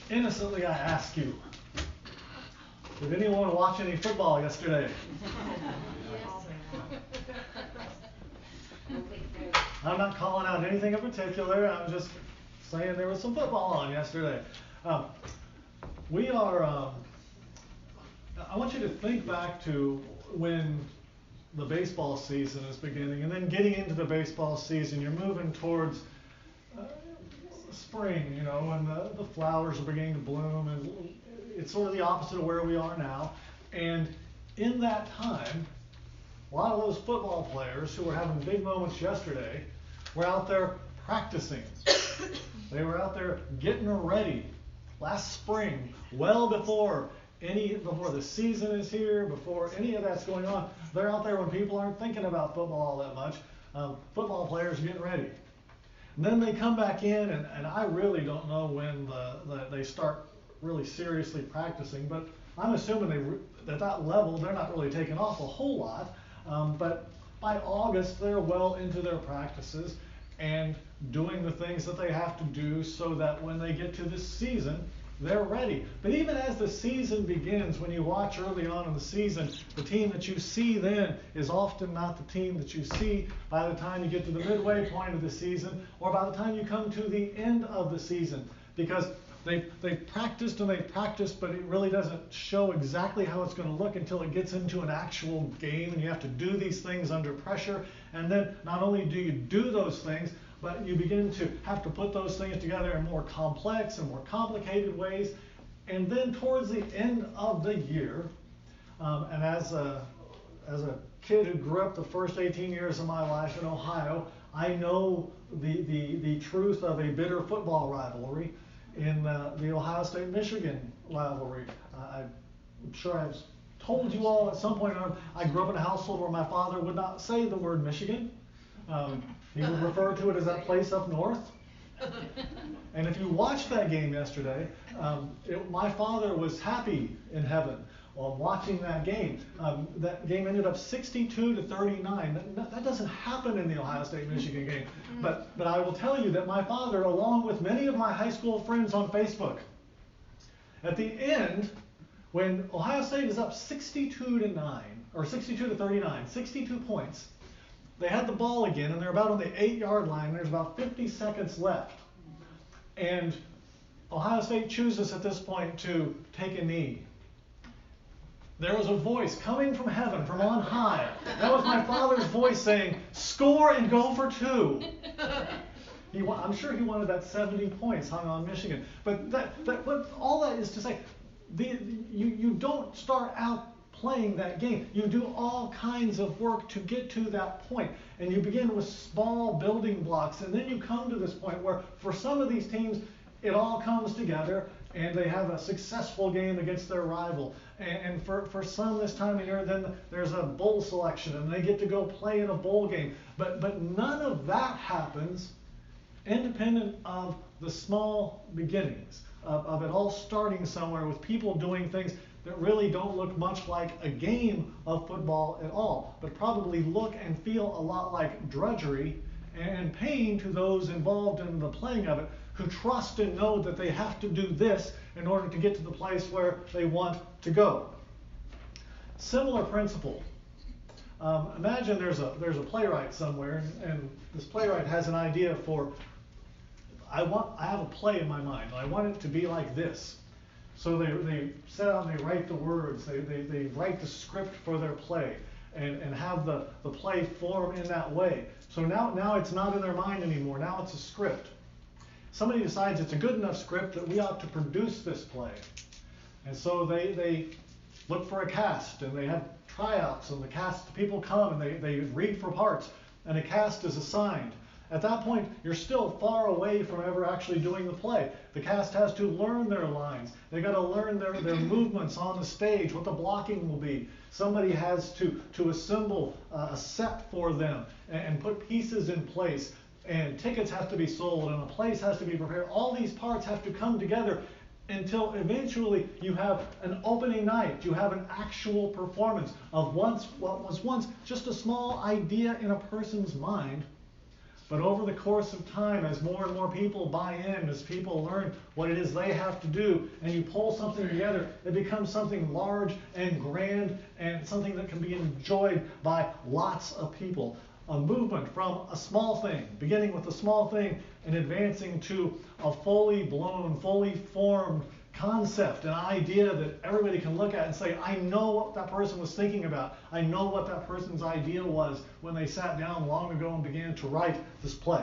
Innocently, I ask you, did anyone watch any football yesterday? I'm not calling out anything in particular. I'm just saying there was some football on yesterday. We are, I want you to think back to when the baseball season is beginning, and then getting into the baseball season, you're moving towards spring, you know, and the flowers are beginning to bloom, and it's sort of the opposite of where we are now. And in that time, a lot of those football players who were having big moments yesterday were out there practicing. They were out there getting ready last spring, well before the season is here, before any of that's going on. They're out there when people aren't thinking about football all that much. Football players getting ready. And then they come back in, and I really don't know when they start really seriously practicing, but I'm assuming at that level they're not really taking off a whole lot. But by August, they're well into their practices and doing the things that they have to do so that when they get to the season, they're ready. But even as the season begins, when you watch early on in the season, the team that you see then is often not the team that you see by the time you get to the midway point of the season, or by the time you come to the end of the season, because they've practiced and they've practiced, but it really doesn't show exactly how it's going to look until it gets into an actual game, and you have to do these things under pressure. And then not only do you do those things, but you begin to have to put those things together in more complex and more complicated ways. And then towards the end of the year, and as a kid who grew up the first 18 years of my life in Ohio, I know the truth of a bitter football rivalry in the Ohio State-Michigan rivalry. I'm sure I've told you all at some point, I grew up in a household where my father would not say the word Michigan. He would refer to it as that place up north. And if you watched that game yesterday, my father was happy in heaven while watching that game. That game ended up 62-39. That doesn't happen in the Ohio State-Michigan game. But I will tell you that my father, along with many of my high school friends on Facebook, at the end, when Ohio State is up 62-9, or 62-39, 62 points, they had the ball again, and they're about on the 8-yard line. There's about 50 seconds left. And Ohio State chooses at this point to take a knee. There was a voice coming from heaven, from on high. That was my father's voice saying, "Score and go for 2." I'm sure he wanted that 70 points hung on Michigan. But all that is to say, you don't start out playing that game. You do all kinds of work to get to that point. And you begin with small building blocks. And then you come to this point where for some of these teams, it all comes together and they have a successful game against their rival. And for some this time of year, then there's a bowl selection and they get to go play in a bowl game. But none of that happens independent of the small beginnings, of it all starting somewhere with people doing things that really don't look much like a game of football at all, but probably look and feel a lot like drudgery and pain to those involved in the playing of it, who trust and know that they have to do this in order to get to the place where they want to go. Similar principle. Imagine there's a playwright somewhere, and this playwright has an idea for, I have a play in my mind. I want it to be like this. So they set out and they write the words, they write the script for their play and have the play form in that way. So now it's not in their mind anymore, now it's a script. Somebody decides it's a good enough script that we ought to produce this play. And so they look for a cast and they have tryouts, and the people come and they read for parts, and a cast is assigned. At that point, you're still far away from ever actually doing the play. The cast has to learn their lines. They've got to learn their movements on the stage, what the blocking will be. Somebody has to assemble a set for them and put pieces in place. And tickets have to be sold, and a place has to be prepared. All these parts have to come together until eventually you have an opening night. You have an actual performance of what was once just a small idea in a person's mind, But over the course of time, as more and more people buy in, as people learn what it is they have to do, and you pull something together, it becomes something large and grand and something that can be enjoyed by lots of people. A movement from a small thing, beginning with a small thing and advancing to a fully blown, fully formed concept, an idea that everybody can look at and say, I know what that person was thinking about. I know what that person's idea was when they sat down long ago and began to write this play.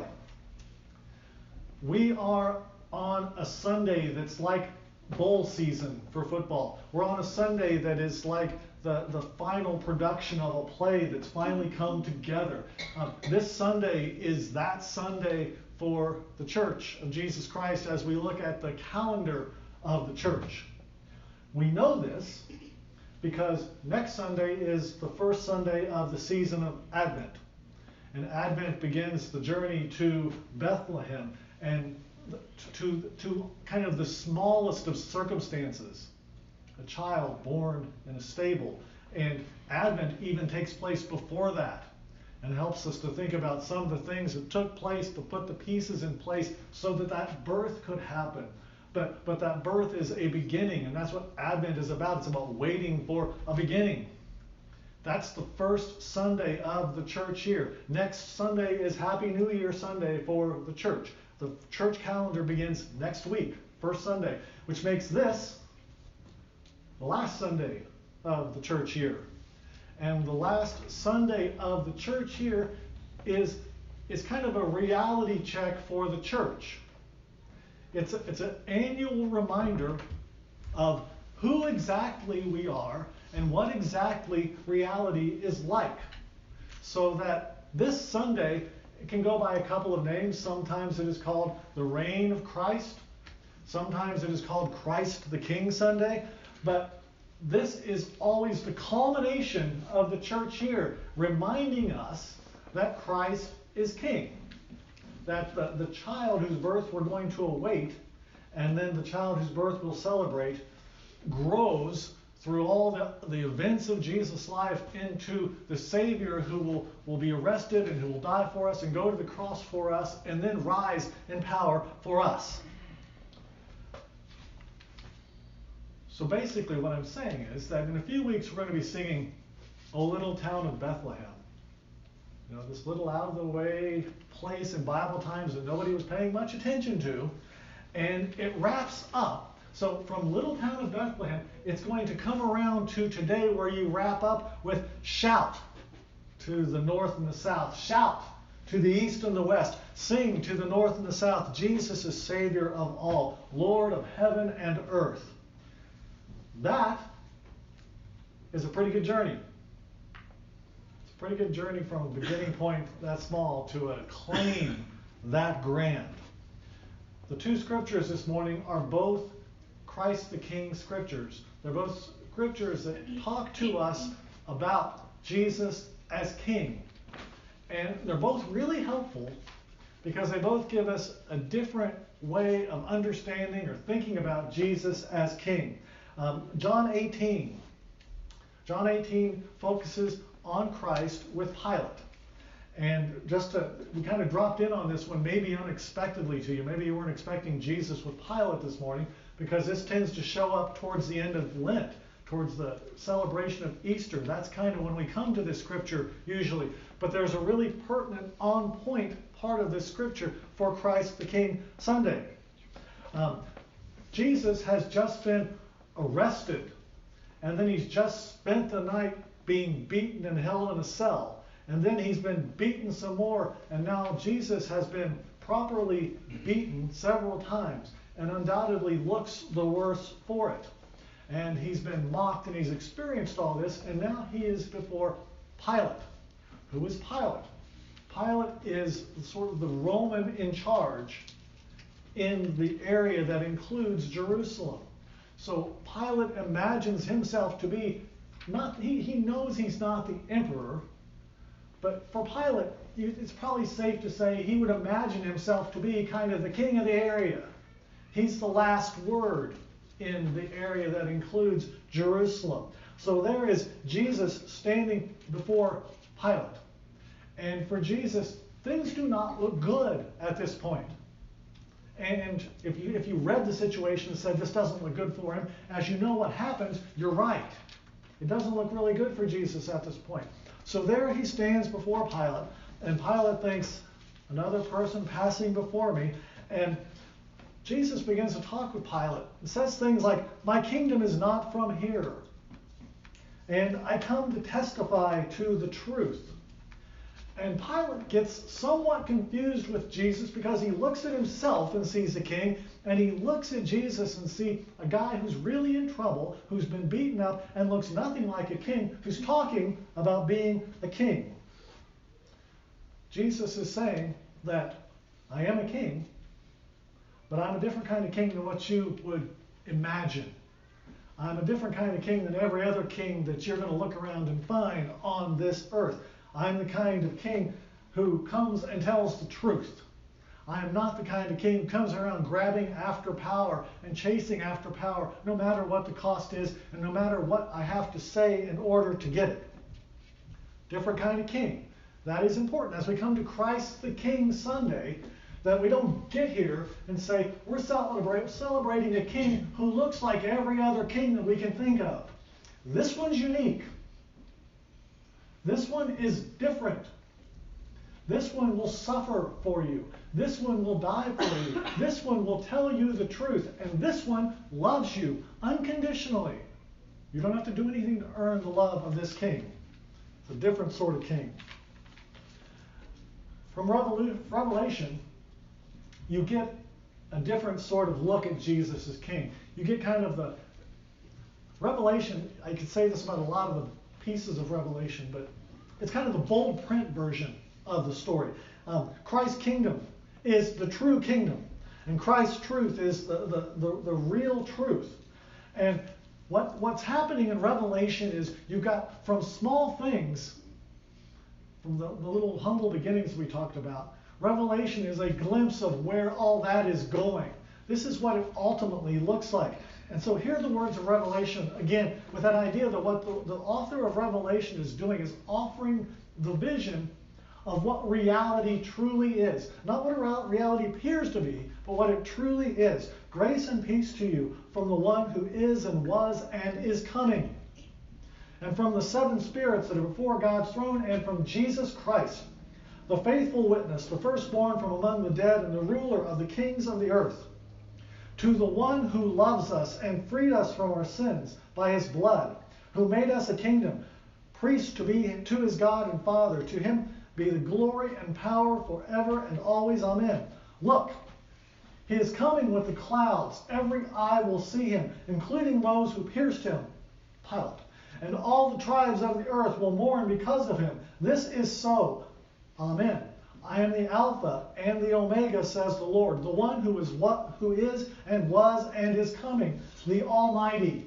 We are on a Sunday that's like bowl season for football. We're on a Sunday that is like the final production of a play that's finally come together. This Sunday is that Sunday for the Church of Jesus Christ as we look at the calendar of the church. We know this because next Sunday is the first Sunday of the season of Advent. And Advent begins the journey to Bethlehem and to kind of the smallest of circumstances, a child born in a stable. And Advent even takes place before that and helps us to think about some of the things that took place, to put the pieces in place so that that birth could happen. But that birth is a beginning, and that's what Advent is about. It's about waiting for a beginning. That's the first Sunday of the church year. Next Sunday is Happy New Year Sunday for the church. The church calendar begins next week, first Sunday, which makes this the last Sunday of the church year. And the last Sunday of the church year is kind of a reality check for the church. It's an annual reminder of who exactly we are and what exactly reality is like. So that this Sunday, it can go by a couple of names. Sometimes it is called the Reign of Christ. Sometimes it is called Christ the King Sunday. But this is always the culmination of the church year, reminding us that Christ is King. That the child whose birth we're going to await, and then the child whose birth we'll celebrate, grows through all the events of Jesus' life into the Savior who will be arrested and who will die for us and go to the cross for us and then rise in power for us. So basically what I'm saying is that in a few weeks we're going to be singing O Little Town of Bethlehem. You know, this little out-of-the-way place in Bible times that nobody was paying much attention to. And it wraps up. So from Little Town of Bethlehem, it's going to come around to today where you wrap up with shout to the north and the south. Shout to the east and the west. Sing to the north and the south. Jesus is Savior of all, Lord of heaven and earth. That is a pretty good journey. Pretty good journey from a beginning point that small to a claim that grand. The two scriptures this morning are both Christ the King scriptures. They're both scriptures that talk to us about Jesus as King. And they're both really helpful because they both give us a different way of understanding or thinking about Jesus as King. John 18 focuses on Christ with Pilate. And we kind of dropped in on this one maybe unexpectedly to you. Maybe you weren't expecting Jesus with Pilate this morning because this tends to show up towards the end of Lent, towards the celebration of Easter. That's kind of when we come to this scripture usually. But there's a really pertinent, on-point part of this scripture for Christ the King Sunday. Jesus has just been arrested, and then he's just spent the night being beaten and held in a cell. And then he's been beaten some more, and now Jesus has been properly beaten several times and undoubtedly looks the worse for it. And he's been mocked and he's experienced all this, and now he is before Pilate. Who is Pilate? Pilate is sort of the Roman in charge in the area that includes Jerusalem. So Pilate imagines himself to be he knows he's not the emperor, but for Pilate, it's probably safe to say he would imagine himself to be kind of the king of the area. He's the last word in the area that includes Jerusalem. So there is Jesus standing before Pilate. And for Jesus, things do not look good at this point. And if you read the situation and said this doesn't look good for him, as you know what happens, you're right. It doesn't look really good for Jesus at this point. So there he stands before Pilate, and Pilate thinks, another person passing before me. And Jesus begins to talk with Pilate and says things like, my kingdom is not from here, and I come to testify to the truth. And Pilate gets somewhat confused with Jesus because he looks at himself and sees a king, and he looks at Jesus and sees a guy who's really in trouble, who's been beaten up and looks nothing like a king, who's talking about being a king. Jesus is saying that I am a king, but I'm a different kind of king than what you would imagine. I'm a different kind of king than every other king that you're going to look around and find on this earth. I'm the kind of king who comes and tells the truth. I am not the kind of king who comes around grabbing after power and chasing after power, no matter what the cost is and no matter what I have to say in order to get it. Different kind of king. That is important as we come to Christ the King Sunday, that we don't get here and say we're celebrating a king who looks like every other king that we can think of. This one's unique. This one is different. This one will suffer for you. This one will die for you. This one will tell you the truth. And this one loves you unconditionally. You don't have to do anything to earn the love of this king. It's a different sort of king. From Revelation, you get a different sort of look at Jesus as king. You get kind of the Revelation. I could say this about a lot of the pieces of Revelation, but it's kind of the bold print version of the story. Christ's kingdom is the true kingdom, and Christ's truth is the real truth. And what's happening in Revelation is you've got from small things, from the little humble beginnings we talked about, Revelation is a glimpse of where all that is going. This is what it ultimately looks like. And so here are the words of Revelation, again, with that idea that what the author of Revelation is doing is offering the vision of what reality truly is. Not what reality appears to be, but what it truly is. Grace and peace to you from the one who is and was and is coming, and from the seven spirits that are before God's throne, and from Jesus Christ, the faithful witness, the firstborn from among the dead, and the ruler of the kings of the earth. To the one who loves us and freed us from our sins by his blood, who made us a kingdom, priests to be to his God and Father, to him be the glory and power forever and always. Amen. Look, he is coming with the clouds. Every eye will see him, including those who pierced him, Pilate. And all the tribes of the earth will mourn because of him. This is so. Amen. I am the Alpha and the Omega, says the Lord, the one who is and was and is coming, the Almighty.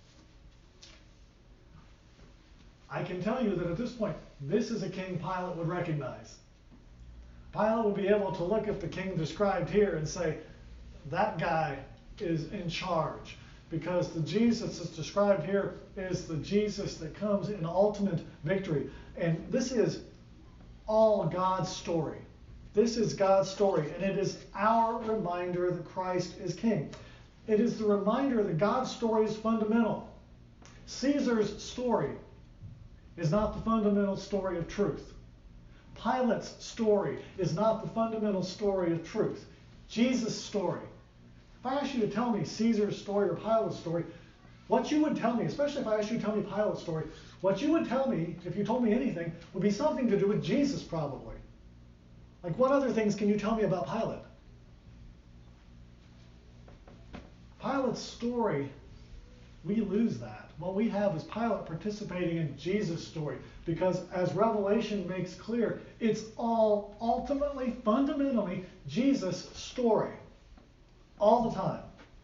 I can tell you that at this point, this is a king Pilate would recognize. Pilate would be able to look at the king described here and say, that guy is in charge. Because the Jesus that's described here is the Jesus that comes in ultimate victory. And this is all God's story. This is God's story, and it is our reminder that Christ is king. It is the reminder that God's story is fundamental. Caesar's story is not the fundamental story of truth. Pilate's story is not the fundamental story of truth. Jesus' story. If I asked you to tell me Caesar's story or Pilate's story, what you would tell me, especially if I asked you to tell me Pilate's story, what you would tell me, if you told me anything, would be something to do with Jesus probably. Like, what other things can you tell me about Pilate? Pilate's story, we lose that. What we have is Pilate participating in Jesus' story, because as Revelation makes clear, it's all ultimately, fundamentally, Jesus' story. All the time.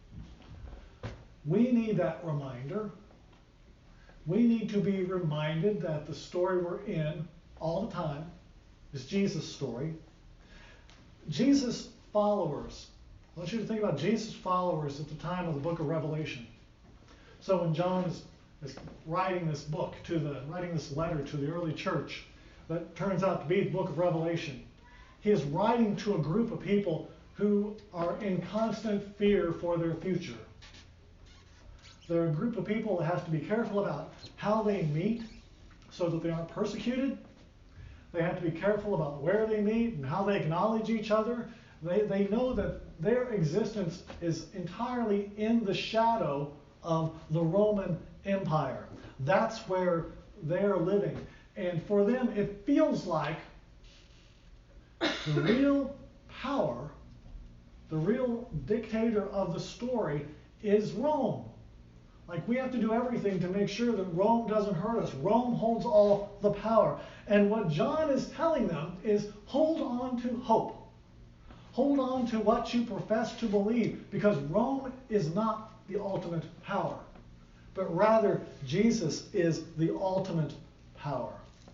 We need that reminder. We need to be reminded that the story we're in all the time is Jesus' story. Jesus' followers. I want you to think about Jesus' followers at the time of the book of Revelation. So when John is writing this book, writing this letter to the early church that turns out to be the book of Revelation, he is writing to a group of people who are in constant fear for their future. They're a group of people that have to be careful about how they meet so that they aren't persecuted. They have to be careful about where they meet and how they acknowledge each other. They know that their existence is entirely in the shadow of the Roman Empire. That's where they're living. And for them, it feels like the real power, the real dictator of the story is Rome. Like, we have to do everything to make sure that Rome doesn't hurt us. Rome holds all the power. And what John is telling them is hold on to hope. Hold on to what you profess to believe, because Rome is not the ultimate power, but rather Jesus is the ultimate power.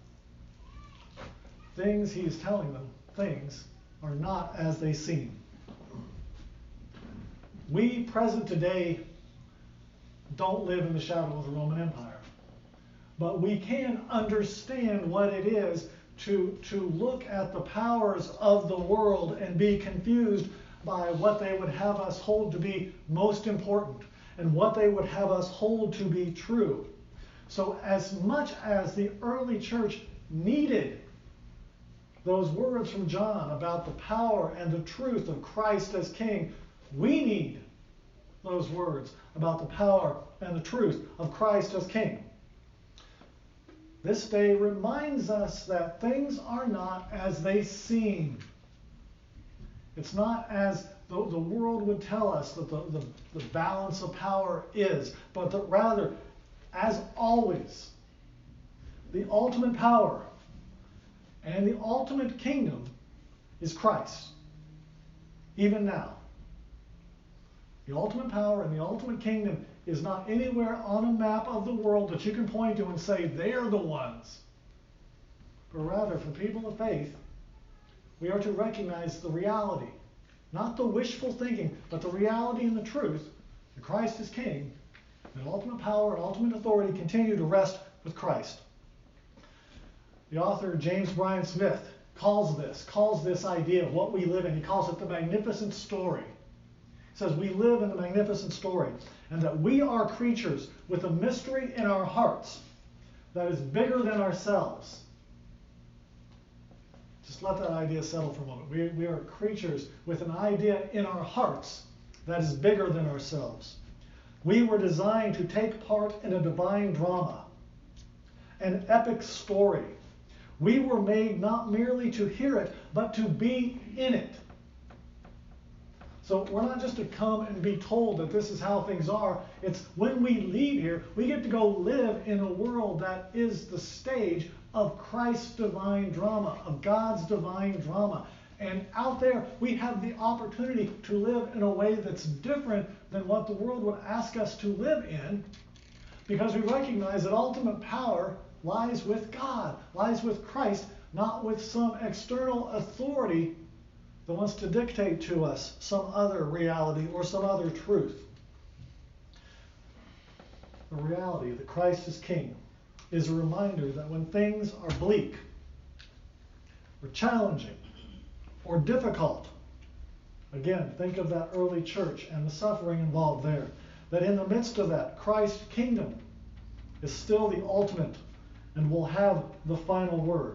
Things he is telling them, things are not as they seem. We present today don't live in the shadow of the Roman Empire, but we can understand what it is to look at the powers of the world and be confused by what they would have us hold to be most important and what they would have us hold to be true. So as much as the early church needed those words from John about the power and the truth of Christ as King, we need those words about the power and the truth of Christ as King. This day reminds us that things are not as they seem. It's not as the world would tell us that the balance of power is, but that rather, as always, the ultimate power and the ultimate kingdom is Christ, even now. The ultimate power and the ultimate kingdom is not anywhere on a map of the world that you can point to and say they're the ones. But rather, for people of faith, we are to recognize the reality, not the wishful thinking, but the reality and the truth that Christ is King, and ultimate power and ultimate authority continue to rest with Christ. The author James Bryan Smith calls this idea of what we live in, he calls it the magnificent story. He says we live in the magnificent story, and that we are creatures with a mystery in our hearts that is bigger than ourselves. Just let that idea settle for a moment. We are creatures with an idea in our hearts that is bigger than ourselves. We were designed to take part in a divine drama, an epic story. We were made not merely to hear it, but to be in it. So we're not just to come and be told that this is how things are. It's when we leave here, we get to go live in a world that is the stage of Christ's divine drama, of God's divine drama. And out there, we have the opportunity to live in a way that's different than what the world would ask us to live in, because we recognize that ultimate power lies with God, lies with Christ, not with some external authority that wants to dictate to us some other reality or some other truth. The reality that Christ is King is a reminder that when things are bleak or challenging or difficult, again, think of that early church and the suffering involved there, that in the midst of that, Christ's kingdom is still the ultimate and will have the final word.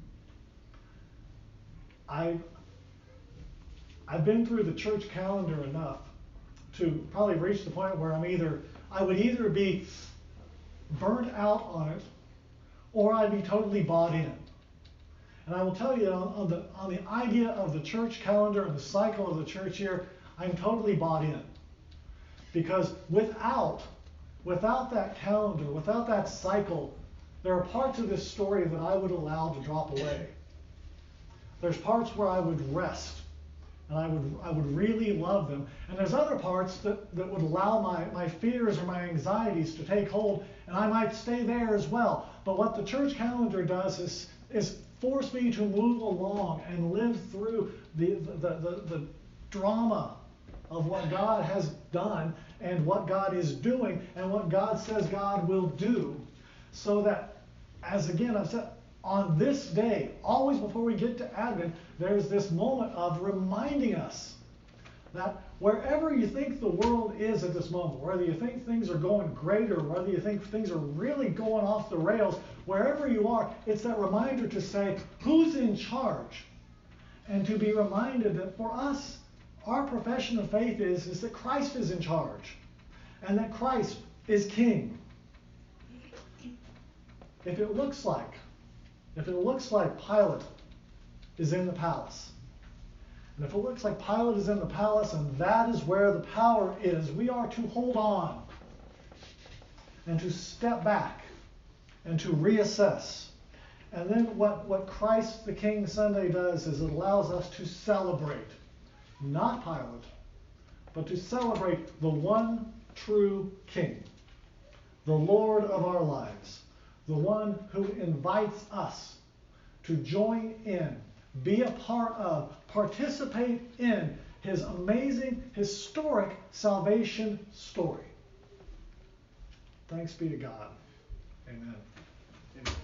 I've been through the church calendar enough to probably reach the point where I would either be burnt out on it, or I'd be totally bought in. And I will tell you, on the idea of the church calendar and the cycle of the church year, I'm totally bought in. Because without that calendar, without that cycle, there are parts of this story that I would allow to drop away. There's parts where I would rest, and I would really love them. And there's other parts that would allow my fears or my anxieties to take hold, and I might stay there as well. But what the church calendar does is force me to move along and live through the drama of what God has done and what God is doing and what God says God will do, so that, as again I've said, on this day, always before we get to Advent, there's this moment of reminding us that wherever you think the world is at this moment, whether you think things are going great or whether you think things are really going off the rails, wherever you are, it's that reminder to say, who's in charge? And to be reminded that for us, our profession of faith is that Christ is in charge and that Christ is king. If it looks like Pilate is in the palace, and if it looks like Pilate is in the palace and that is where the power is, we are to hold on and to step back and to reassess. And then what Christ the King Sunday does is it allows us to celebrate, not Pilate, but to celebrate the one true King, the Lord of our lives, the one who invites us to join in, be a part of, participate in his amazing, historic salvation story. Thanks be to God. Amen. Amen.